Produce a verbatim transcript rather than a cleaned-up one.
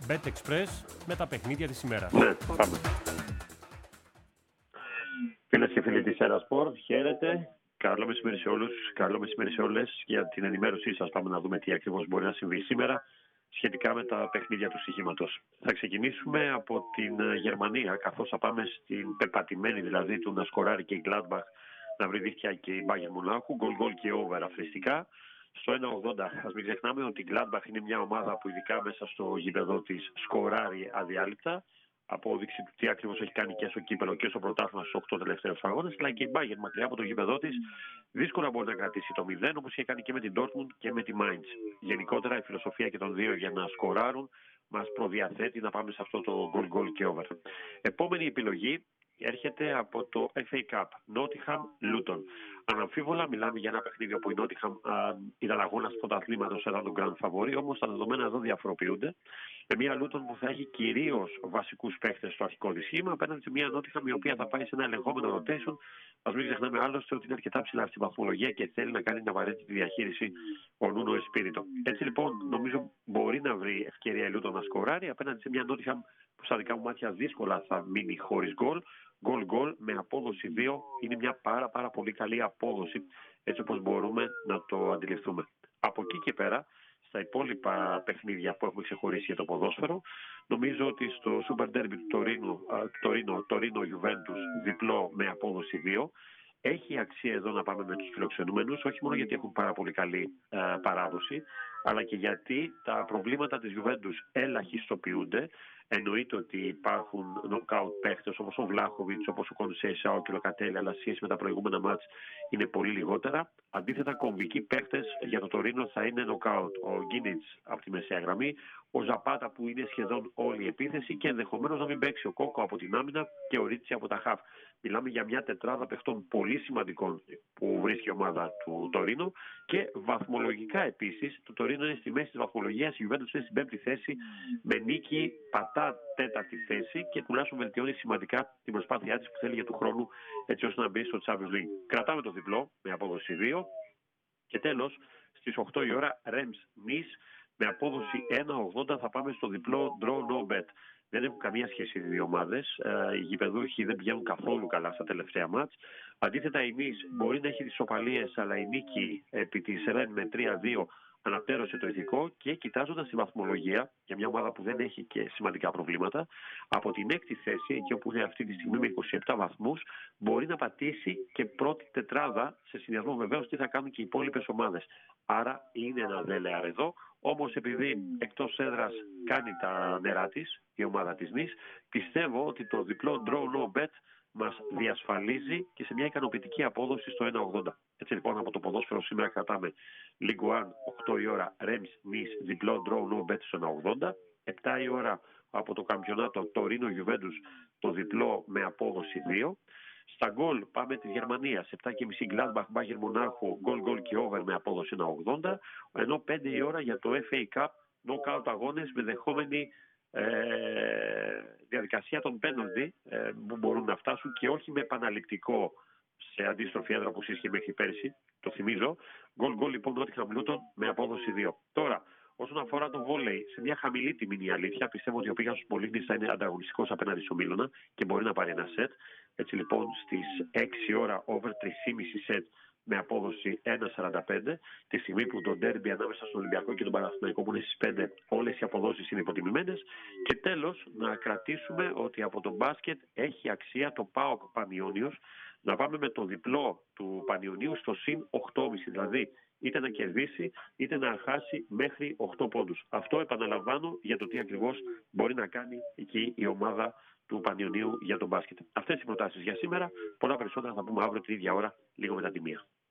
BetExpress με τα παιχνίδια της ημέρας. Ναι, πάμε. Φίλες και φίλοι της Erasport, χαίρετε. Καλό μεσημέρι σε όλους, καλό μεσημέρι σε όλες. Για την ενημέρωσή σας πάμε να δούμε τι ακριβώς μπορεί να συμβεί σήμερα σχετικά με τα παιχνίδια του στοιχήματος. Θα ξεκινήσουμε από την Γερμανία, καθώς θα πάμε στην πεπατημένη δηλαδή του να σκοράρει και η Gladbach, να βρει δίχτυα και η Bayern Μονάχου, γκολ γκολ και over αφριστικά. Στο ένα ογδόντα, ας μην ξεχνάμε ότι η Gladbach είναι μια ομάδα που ειδικά μέσα στο γήπεδο της σκοράρει αδιάλειπτα. Απόδειξη του τι ακριβώς έχει κάνει και στο κύπελο και στο πρωτάθλημα στους οκτώ τελευταίους αγώνες. Αλλά και η Bayern μακριά από το γήπεδό της δύσκολα μπορεί να κρατήσει το μηδέν, όπως είχε κάνει και με την Dortmund και με τη Mainz. Γενικότερα η φιλοσοφία και των δύο για να σκοράρουν μας προδιαθέτει να πάμε σε αυτό το goal goal και over. Επόμενη επιλογή έρχεται από το εφ έι Cup, Nottingham Luton. Αναμφίβολα μιλάμε για ένα παιχνίδι όπου η Nottingham ήταν αγώνας πρωταθλήματος, ήταν το Grand Favori, όμως τα δεδομένα εδώ διαφοροποιούνται. Με μια Luton που θα έχει κυρίως βασικούς παίχτες στο αρχικό της σχήμα, απέναντι σε μια Nottingham η οποία θα πάει σε ένα ελεγχόμενο rotation. Ας μην ξεχνάμε άλλωστε ότι είναι αρκετά ψηλά στη βαθμολογία και θέλει να κάνει την απαραίτητη διαχείριση ο Νούνο Εσπίριτο. Έτσι λοιπόν νομίζω μπορεί να βρει ευκαιρία η Luton να σκοράρει απέναντι σε μια Nottingham που στα δικά μου μάτια δύσκολα θα μείνει χωρίς γκολ. Γκολ γκολ με απόδοση δύο είναι μια πάρα πάρα πολύ καλή απόδοση, έτσι όπως μπορούμε να το αντιληφθούμε. Από εκεί και πέρα, στα υπόλοιπα παιχνίδια που έχουμε ξεχωρίσει για το ποδόσφαιρο, νομίζω ότι στο Super Derby του Τωρίνου, Τωρίνο, Τωρίνο Juventus διπλό με απόδοση δύο, έχει αξία εδώ να πάμε με τους φιλοξενούμενους, όχι μόνο γιατί έχουν πάρα πολύ καλή ε, παράδοση, αλλά και γιατί τα προβλήματα της Juventus ελαχιστοποιούνται. Εννοείται ότι υπάρχουν νοκάουτ παίχτες όπως ο Βλάχοβιτς, όπως ο Κονσέισαο και ο Λοκατέλη, αλλά σχέση με τα προηγούμενα μάτς είναι πολύ λιγότερα. Αντίθετα, κομβικοί παίχτες για το Τωρίνο θα είναι νοκάουτ. Ο Γκίνιτς από τη μεσαία γραμμή, ο Ζαπάτα που είναι σχεδόν όλη η επίθεση και ενδεχομένως να μην παίξει ο Κόκο από την άμυνα και ο Ρίτσι από τα χαφ. Μιλάμε για μια τετράδα παιχτών πολύ σημαντικών που βρίσκει η ομάδα του Τωρίνο και βαθμολογικά επίσης. Το Τωρίνο είναι στη μέση της βαθμολογίας, η Juventus είναι στην πέμπτη θέση με νίκη, πατά τέταρτη θέση και τουλάχιστον βελτιώνει σημαντικά την προσπάθειά της που θέλει για του χρόνου έτσι ώστε να μπει στο Champions League. Κρατάμε το διπλό με απόδοση δύο και τέλος στις οκτώ η ώρα Reims Nice με απόδοση ένα ογδόντα θα πάμε στο διπλό draw no bet. Δεν έχουν καμία σχέση οι δύο ομάδες. Οι γηπεδούχοι δεν πηγαίνουν καθόλου καλά στα τελευταία μάτς. Αντίθετα, η Nice μπορεί να έχει τις ισοπαλίες, αλλά η νίκη επί της Ρεν με τρία δύο αναπτέρωσε το ηθικό και κοιτάζοντας τη βαθμολογία για μια ομάδα που δεν έχει και σημαντικά προβλήματα, από την έκτη θέση, εκεί όπου είναι αυτή τη στιγμή με είκοσι επτά βαθμούς, μπορεί να πατήσει και πρώτη τετράδα, σε συνδυασμό βεβαίως τι θα κάνουν και οι υπόλοιπες ομάδες. Άρα είναι ένα δέλεαρ εδώ. Όμως επειδή εκτός έδρας κάνει τα νερά της, η ομάδα της Νης, πιστεύω ότι το διπλό draw no bet μας διασφαλίζει και σε μια ικανοποιητική απόδοση στο ένα ογδόντα. Έτσι λοιπόν από το ποδόσφαιρο σήμερα κρατάμε Ligue ένα, οκτώ η ώρα, Reims Nice, διπλό draw no bet στο ένα ογδόντα. επτά η ώρα από το καμπιονάτο Τωρίνο Juventus, το διπλό με απόδοση δύο. Στα γκολ πάμε τη Γερμανία, σε επτά και μισή Gladbach, Bayern Μονάχου, γκολ γκολ και over με απόδοση ένα ογδόντα. Ενώ πέντε η ώρα για το εφ έι Cup, knockout αγώνες με δεχόμενη ε, διαδικασία των penalty ε, που μπορούν να φτάσουν και όχι με επαναληπτικό σε αντίστροφη έδρα που ίσχυε μέχρι πέρσι, το θυμίζω. Γκολ γκολ λοιπόν Nottingham Luton με απόδοση δύο. Τώρα, όσον αφορά το βόλεϊ, σε μια χαμηλή τιμή είναι η αλήθεια. Πιστεύω ότι ο Πήγας Μολύβδης θα είναι ανταγωνιστικός απέναντι στο Μίλωνα και μπορεί να πάρει ένα σετ. Έτσι λοιπόν στις έξι ώρα over τρία κόμμα πέντε σετ με απόδοση ένα σαράντα πέντε. Τη στιγμή που το ντέρμπι ανάμεσα στον Ολυμπιακό και τον Παναθηναϊκό που είναι στις πέντε, όλες οι αποδόσεις είναι υποτιμημένες. Και τέλος να κρατήσουμε ότι από το μπάσκετ έχει αξία το ΠΑΟΚ Πανιώνιος. Να πάμε με το διπλό του Πανιωνίου στο συν οκτώ κόμμα πέντε, δηλαδή είτε να κερδίσει είτε να χάσει μέχρι οκτώ πόντους. Αυτό επαναλαμβάνω για το τι ακριβώς μπορεί να κάνει εκεί η ομάδα του Πανιωνίου για τον μπάσκετ. Αυτές οι προτάσεις για σήμερα. Πολλά περισσότερα θα πούμε αύριο την ίδια ώρα, λίγο μετά τη μία.